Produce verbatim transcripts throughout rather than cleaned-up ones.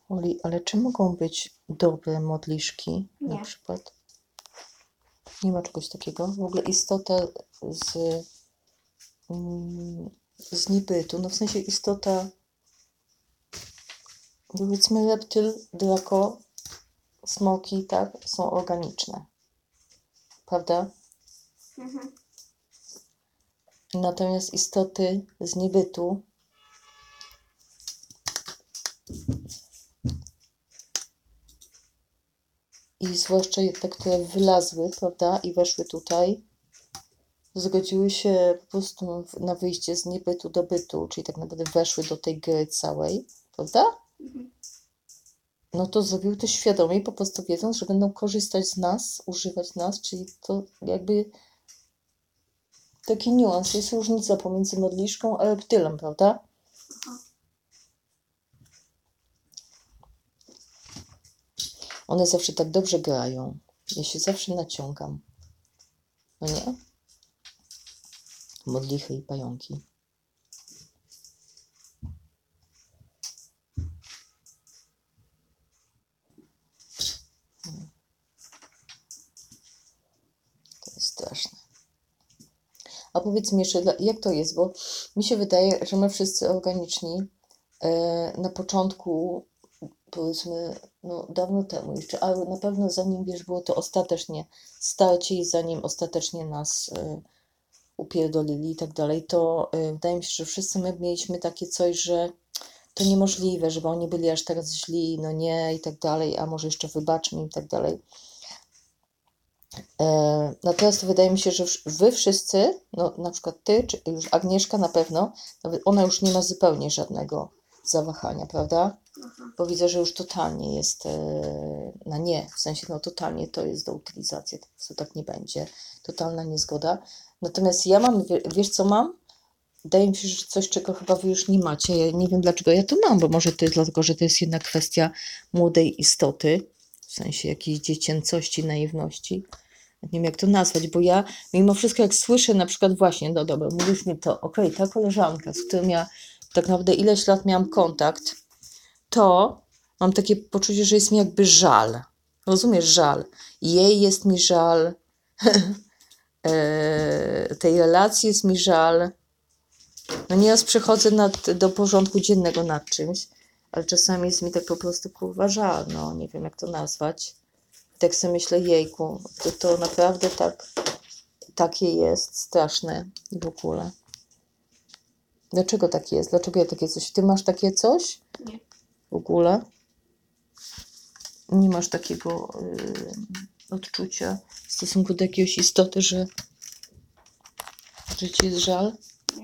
Oli, ale czy mogą być dobre modliszki na Nie. przykład? Nie ma czegoś takiego. W ogóle istota z, mm, z niebytu, no w sensie istota, powiedzmy reptyl, drako, smoki, tak, są organiczne. Prawda? Mhm. Natomiast istoty z niebytu i zwłaszcza te, które wylazły, prawda, i weszły tutaj, zgodziły się po prostu na wyjście z niebytu do bytu, czyli tak naprawdę weszły do tej gry całej, prawda? Mhm. No to zrobiły to świadomie, po prostu wiedząc, że będą korzystać z nas, używać nas, czyli to jakby taki niuans, jest różnica pomiędzy modliszką a reptylem, prawda? Aha. One zawsze tak dobrze grają. Ja się zawsze naciągam. No nie? Modlichy i pająki. To jest straszne. A powiedz mi jeszcze, jak to jest, bo mi się wydaje, że my wszyscy organiczni e, na początku, powiedzmy, no dawno temu jeszcze, ale na pewno zanim, wiesz, było to ostatecznie starcie i zanim ostatecznie nas e, upierdolili i tak dalej, to e, wydaje mi się, że wszyscy my mieliśmy takie coś, że to niemożliwe, żeby oni byli aż tak źli, no nie, i tak dalej, a może jeszcze wybaczmy i tak dalej. E, natomiast wydaje mi się, że wy wszyscy, no na przykład ty, czy już Agnieszka na pewno, nawet ona już nie ma zupełnie żadnego zawahania, prawda? Aha. Bo widzę, że już totalnie jest e, na nie, w sensie no totalnie to jest do utylizacji, po prostu tak nie będzie, totalna niezgoda. Natomiast ja mam, wiesz co mam? Wydaje mi się, że coś, czego chyba wy już nie macie. Ja nie wiem, dlaczego ja to mam, bo może to jest dlatego, że to jest jednak kwestia młodej istoty, w sensie jakiejś dziecięcości, naiwności. Nie wiem, jak to nazwać, bo ja mimo wszystko, jak słyszę na przykład właśnie, no dobra, mówisz mi to, okej, okay, ta koleżanka, z którą ja tak naprawdę ileś lat miałam kontakt, to mam takie poczucie, że jest mi jakby żal. Rozumiesz, żal. Jej jest mi żal, tej relacji jest mi żal. No nieraz przechodzę nad, do porządku dziennego nad czymś, ale czasami jest mi tak po prostu kurwa żal, no nie wiem jak to nazwać. Tak sobie myślę, jejku, to, to naprawdę tak, takie jest straszne w ogóle. Dlaczego tak jest? Dlaczego ja takie coś? Ty masz takie coś? Nie. W ogóle? Nie masz takiego yy, odczucia w stosunku do jakiejś istoty, że, że ci jest żal? Nie.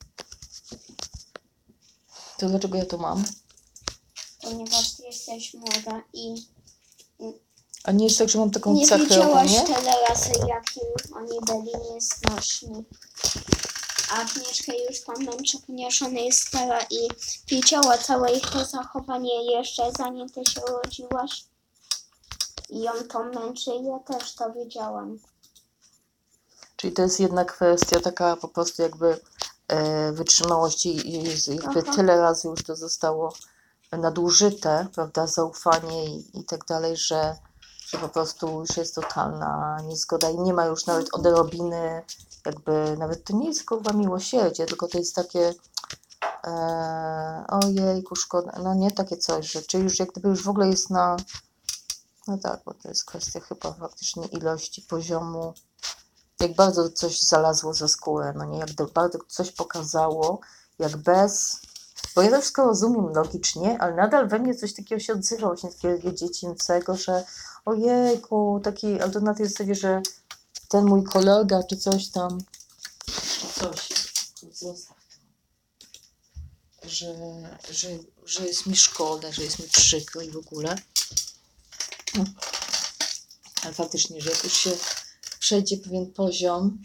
To dlaczego ja to mam? Ponieważ ty jesteś młoda i A nie jest tak, że mam taką nie cechę widziałaś ogólnie? tyle razy, jaki oni byli niestraszni. A Agnieszka już tam męczy, ponieważ ona jest stara i widziała całe ich to zachowanie jeszcze zanim ty się urodziłaś. I ją to męczy i ja też to widziałam. Czyli to jest jedna kwestia taka po prostu jakby e, wytrzymałości i jakby Aha. tyle razy już to zostało nadużyte, prawda, zaufanie i, i tak dalej, że, że po prostu już jest totalna niezgoda i nie ma już nawet odrobiny, jakby nawet to nie jest kurwa miłosierdzie, tylko to jest takie e, ojejku, szkoda, no nie takie coś, że czy już jak gdyby już w ogóle jest na, no tak, bo to jest kwestia chyba faktycznie ilości, poziomu, jak bardzo coś zalazło za skórę, no nie, jak bardzo coś pokazało, jak bez, bo ja to wszystko rozumiem logicznie, ale nadal we mnie coś takiego się odzywa, właśnie takiego dziecięcego, że ojejku, taki, ale to na tej zasadzie, że ten mój kolega, czy coś tam, czy coś, zostaw to, że, że, że jest mi szkoda, że jest mi przykro i w ogóle. No. Ale faktycznie, że jak już się przejdzie pewien poziom,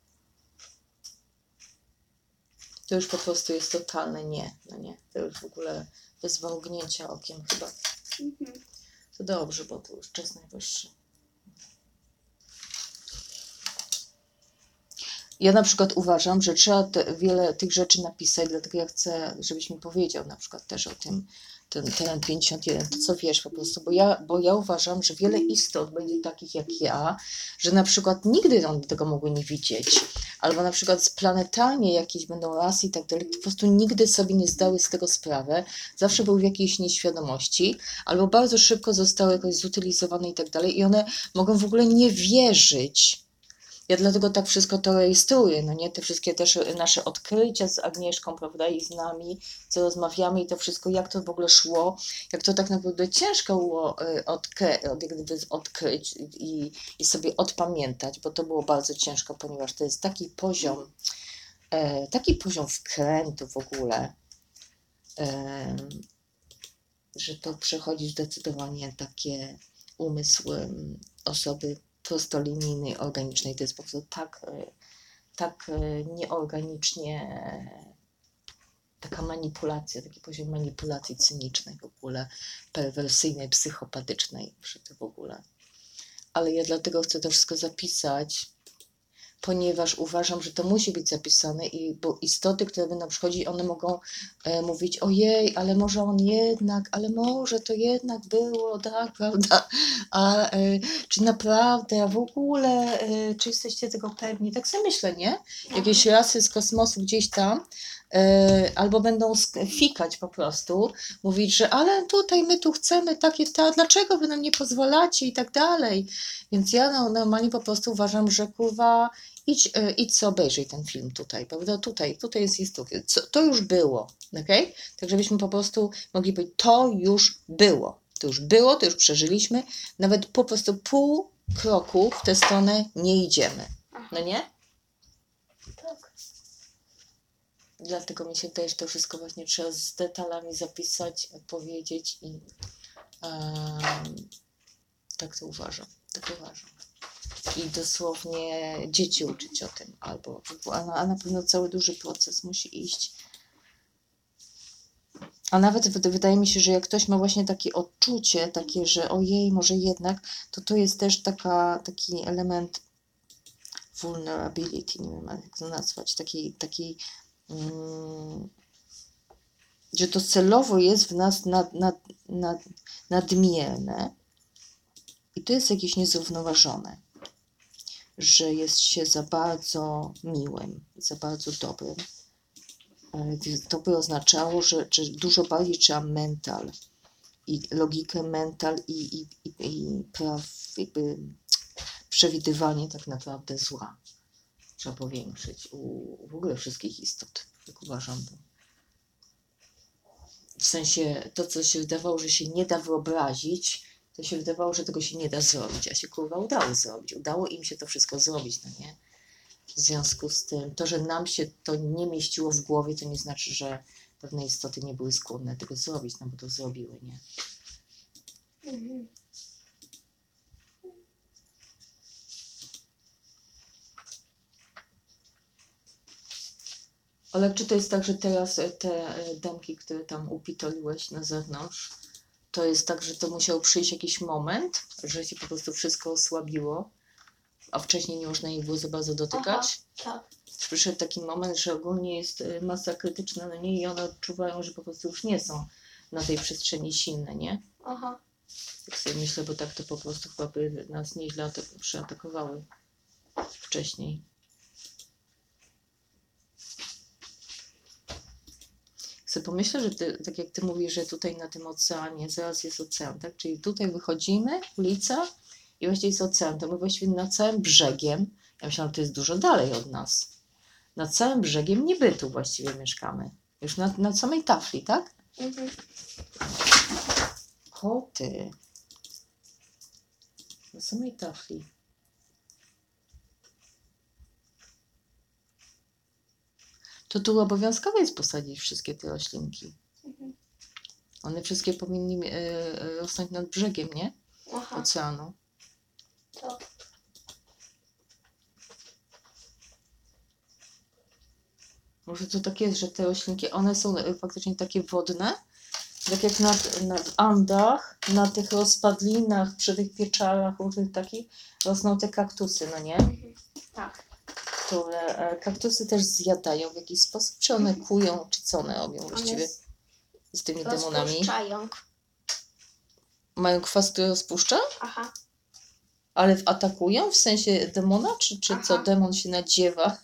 to już po prostu jest totalne nie, no nie, to już w ogóle bez mrugnięcia okiem chyba. Mhm. To dobrze, bo to już czas najwyższy. Ja na przykład uważam, że trzeba te, wiele tych rzeczy napisać, dlatego ja chcę, żebyś mi powiedział na przykład też o tym, ten teren pięćdziesiąt jeden, to co wiesz po prostu, bo ja, bo ja uważam, że wiele istot będzie takich jak ja, że na przykład nigdy one tego mogły nie widzieć, albo na przykład planetarnie jakieś będą rasy i tak dalej, po prostu nigdy sobie nie zdały z tego sprawę, zawsze były w jakiejś nieświadomości, albo bardzo szybko zostały jakoś zutylizowane i tak dalej i one mogą w ogóle nie wierzyć. Ja dlatego tak wszystko to rejestruję, no nie? Te wszystkie też nasze odkrycia z Agnieszką, prawda, i z nami, co rozmawiamy i to wszystko, jak to w ogóle szło, jak to tak naprawdę ciężko było y, odkry, od, jak gdyby odkryć i, i sobie odpamiętać, bo to było bardzo ciężko, ponieważ to jest taki poziom, e, taki poziom wkrętu w ogóle, e, że to przechodzi zdecydowanie takie umysły osoby prostolinijnej, organicznej. To jest po prostu tak, e, tak e, nieorganicznie, e, taka manipulacja, taki poziom manipulacji cynicznej w ogóle, perwersyjnej, psychopatycznej, że to w ogóle. Ale ja dlatego chcę to wszystko zapisać, ponieważ uważam, że to musi być zapisane, i bo istoty, które będą przychodzić, one mogą e, mówić, ojej, ale może on jednak, ale może to jednak było, tak, prawda, a e, czy naprawdę, a w ogóle, e, czy jesteście tego pewni? Tak sobie myślę, nie? Jakieś rasy z kosmosu gdzieś tam, e, albo będą sk- fikać po prostu, mówić, że ale tutaj my tu chcemy takie, ta, dlaczego wy nam nie pozwalacie i tak dalej. Więc ja no, normalnie po prostu uważam, że kurwa, idź, e, idź sobie obejrzyj ten film tutaj, prawda? Tutaj, tutaj jest historia. Co, to już było, okej? Tak żebyśmy po prostu mogli powiedzieć, to już było. To już było, to już przeżyliśmy. Nawet po prostu pół kroku w tę stronę nie idziemy. No nie? Tak. Dlatego mi się wydaje, że to wszystko właśnie trzeba z detalami zapisać, powiedzieć i em, tak to uważam. Tak uważam. I dosłownie dzieci uczyć o tym, albo a na, a na pewno cały duży proces musi iść. A nawet wyd- wydaje mi się, że jak ktoś ma właśnie takie odczucie, takie, że ojej, może jednak, to to jest też taka, taki element vulnerability, nie wiem jak to nazwać, takiej, takiej mm, że to celowo jest w nas nad, nad, nad, nadmierne i to jest jakieś niezrównoważone, że jest się za bardzo miłym, za bardzo dobrym. E, To by oznaczało, że, że dużo bardziej trzeba mental i logikę mental i, i, i, i praw, jakby przewidywanie tak naprawdę zła trzeba powiększyć u w ogóle wszystkich istot, jak uważam. W sensie to, co się wydawało, że się nie da wyobrazić, to się wydawało, że tego się nie da zrobić, a się kurwa udało zrobić. Udało im się to wszystko zrobić, no nie? W związku z tym, to, że nam się to nie mieściło w głowie, to nie znaczy, że pewne istoty nie były skłonne tego zrobić, no bo to zrobiły, nie? Mhm. Ale czy to jest tak, że teraz e, te e, damki, które tam upitoliłeś na zewnątrz, to jest tak, że to musiał przyjść jakiś moment, że się po prostu wszystko osłabiło, a wcześniej nie można ich było za bardzo dotykać? Tak. Przyszedł taki moment, że ogólnie jest e, masa krytyczna na niej i one odczuwają, że po prostu już nie są na tej przestrzeni silne, nie? Aha. Tak sobie myślę, bo tak to po prostu chyba by nas nieźle atak- przeatakowały wcześniej. Sobie pomyślę, że ty, tak jak ty mówisz, że tutaj na tym oceanie zaraz jest ocean, tak? Czyli tutaj wychodzimy, ulica i właściwie jest ocean. To my właściwie nad całym brzegiem, ja myślałam, że to jest dużo dalej od nas, nad całym brzegiem niebytu właściwie mieszkamy. Już na, na samej tafli, tak? Mhm. Koty. Na samej tafli. To tu obowiązkowo jest posadzić wszystkie te roślinki. Mhm. One wszystkie powinny e, e, rosnąć nad brzegiem, nie? Aha. Oceanu. To. Może to tak jest, że te roślinki, one są e, faktycznie takie wodne, tak jak na, na, w Andach, na tych rozpadlinach, przy tych pieczarach różnych takich, rosną te kaktusy, no nie? Mhm. Tak. które e, kaktusy też zjadają w jakiś sposób? Czy one kują, czy co one robią właściwie One z tymi demonami? rozpuszczają. Mają kwas, który rozpuszcza? Aha. Ale atakują w sensie demona? Czy, czy co, Aha. demon się nadziewa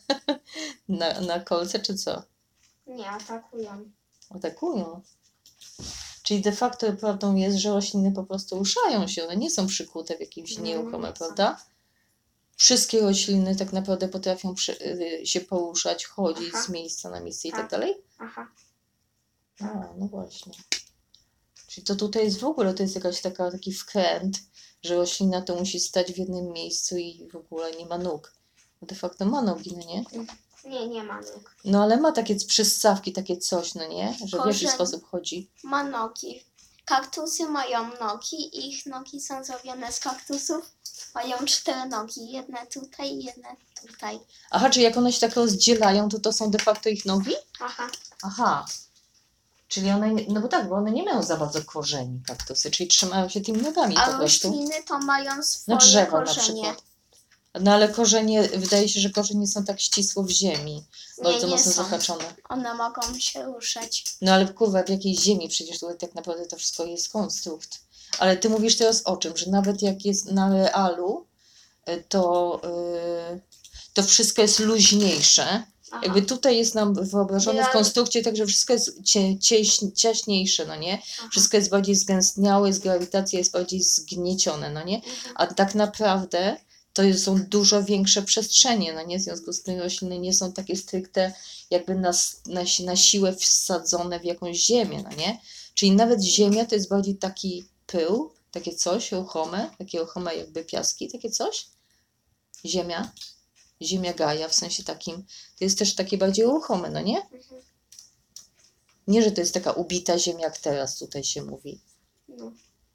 na, na kolce, czy co? Nie, atakują. Atakują. Czyli de facto prawdą jest, że rośliny po prostu ruszają się, one nie są przykute w jakimś Nie, nieruchome, nie są. prawda? Wszystkie rośliny tak naprawdę potrafią przy, y, się poruszać, chodzić Aha. z miejsca na miejsce i tak Tak. dalej? Aha. A, no właśnie. Czyli to tutaj jest w ogóle, to jest jakaś taka, taki wkręt, że roślina to musi stać w jednym miejscu i w ogóle nie ma nóg. No de facto ma nogi, no nie? Nie, nie ma nóg. No ale ma takie przystawki, takie coś, no nie? Że w jaki Korzeń. sposób chodzi. Ma nogi. Kaktusy mają nogi. Ich nogi są zrobione z kaktusów. Mają cztery nogi. Jedne tutaj, jedne tutaj. Aha, czyli jak one się tak rozdzielają, to to są de facto ich nogi? Aha. Aha. Czyli one, nie- no bo tak, bo one nie mają za bardzo korzeni kaktusy, czyli trzymają się tymi nogami po A prostu. rośliny to mają No swoje drzewo na korzenie. przykład. No ale korzenie, wydaje się, że korzenie są tak ścisło w ziemi, Nie, bardzo nie mocno są. zahaczone. One mogą się ruszać. No ale kurwa, w jakiej ziemi? Przecież tutaj tak naprawdę to wszystko jest konstrukt. Ale ty mówisz teraz o czym? Że nawet jak jest na realu, y, to, yy, to wszystko jest luźniejsze. Aha. Jakby tutaj jest nam wyobrażone w Real- konstrukcie tak, że wszystko jest cie, cieś, ciaśniejsze, no nie? Aha. Wszystko jest bardziej zgęstniałe, jest grawitacja jest bardziej zgniecione, no nie? Mhm. A tak naprawdę to jest- są dużo większe przestrzenie, no nie? W związku z tym rośliny nie są takie stricte jakby na, s- na, si- na siłę wsadzone w jakąś ziemię, no nie? Czyli nawet ziemia to jest bardziej taki pył, takie coś ruchome, takie ruchome jakby piaski, takie coś. Ziemia, ziemia Gaja w sensie takim, to jest też takie bardziej ruchome, no nie? Mhm. Nie, że to jest taka ubita ziemia, jak teraz tutaj się mówi. No.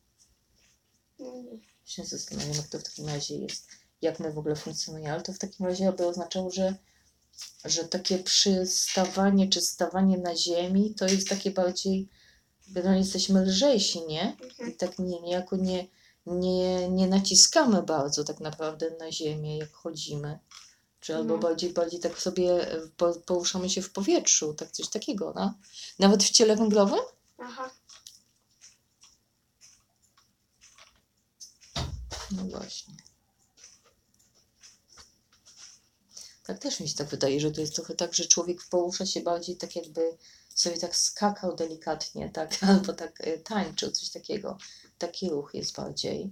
No nie. Się zastanawiam, jak to w takim razie jest, jak my w ogóle funkcjonujemy, ale to w takim razie by oznaczało, że, że takie przystawanie czy stawanie na ziemi to jest takie bardziej, no jesteśmy lżejsi, nie? I Mhm. tak nie, niejako nie, nie, nie naciskamy bardzo tak naprawdę na ziemię, jak chodzimy. Czy albo No. bardziej, bardziej tak sobie e, po, poruszamy się w powietrzu, tak coś takiego, no? Nawet w ciele węglowym? Aha. No właśnie. Tak też mi się tak wydaje, że to jest trochę tak, że człowiek porusza się bardziej tak jakby sobie tak skakał delikatnie, tak? Albo tak e, tańczył, coś takiego. Taki ruch jest bardziej.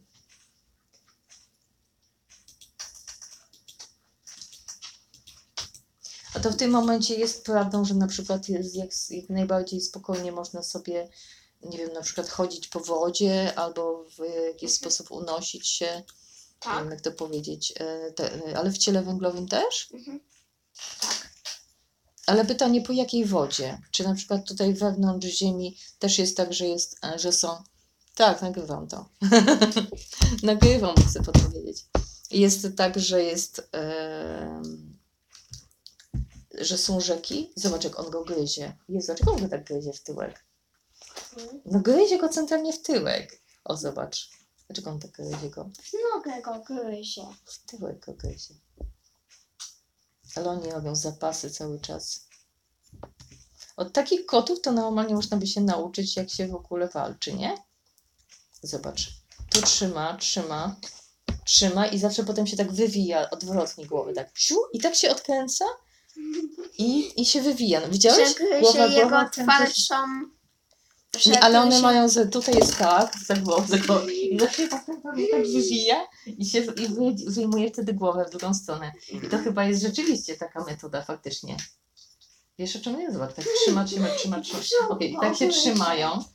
A to w tym momencie jest prawdą, że na przykład jest jak, jak najbardziej spokojnie można sobie, nie wiem, na przykład chodzić po wodzie albo w jakiś Mhm. sposób unosić się, nie Tak. wiem jak to powiedzieć, e, te, e, ale w ciele węglowym też? Mhm. Tak. Ale pytanie, po jakiej wodzie? Czy na przykład tutaj wewnątrz ziemi też jest tak, że jest, e, że są... Tak, nagrywam to. Nagrywam, chcę podpowiedzieć. Jest tak, że jest... em, że są rzeki. Zobacz, jak on go gryzie. Jezu, dlaczego on go tak gryzie w tyłek? Mhm. No gryzie go centralnie w tyłek. O, zobacz. Dlaczego on tak gryzie go? Nogę go gryzie. W tyłek go gryzie. Ale oni robią zapasy cały czas. Od takich kotów to normalnie można by się nauczyć, jak się w ogóle walczy, nie? Zobacz. Tu trzyma, trzyma, trzyma i zawsze potem się tak wywija odwrotnie głowy. Tak siu, i tak się odkręca i, i się wywija. No, widziałeś? Że gryzie Głowa, jego głowa, kręca się. twarz. Że Nie, ale one gryzie- mają, że tutaj jest tak, za głową, za głową i zawsze potem pewnie tak wywija i się i wy, wyjmuje wtedy głowę w drugą stronę. I to chyba jest rzeczywiście taka metoda faktycznie. Wiesz o czym jest? Zobacz, tak trzyma, trzyma, trzyma, trzyma. Okej, i tak się trzymają.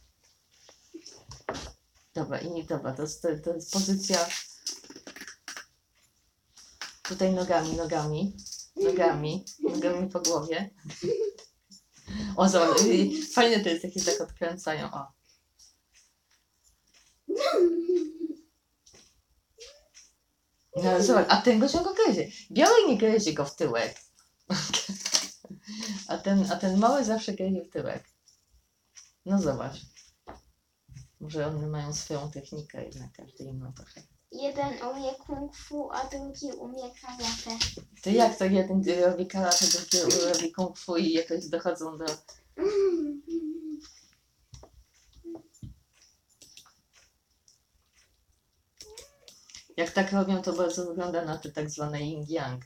Dobra, i dobra, to jest, to, to jest pozycja tutaj nogami, nogami, nogami, nogami po głowie. O, zobacz, i fajne to jest, jak się tak odkręcają, o. No, zobacz, a ten go ciągle gryzie. Biały nie gryzie go w tyłek. A ten, a ten mały zawsze gryzie w tyłek. No zobacz. Może one mają swoją technikę, jednak każdy inną trochę. jeden umie kung fu, a drugi umie karate. To jak to jeden robi karate, drugi robi kung fu i jakoś dochodzą do... Jak tak robią, to bardzo wygląda na te tak zwane yin-yang.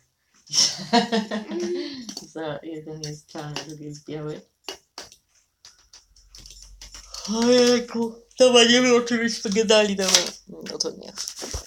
Za jeden jest czarny, drugi jest biały. Ojejku, dobra, nie wiem o czym byśmy gadali, dobra. No to nie.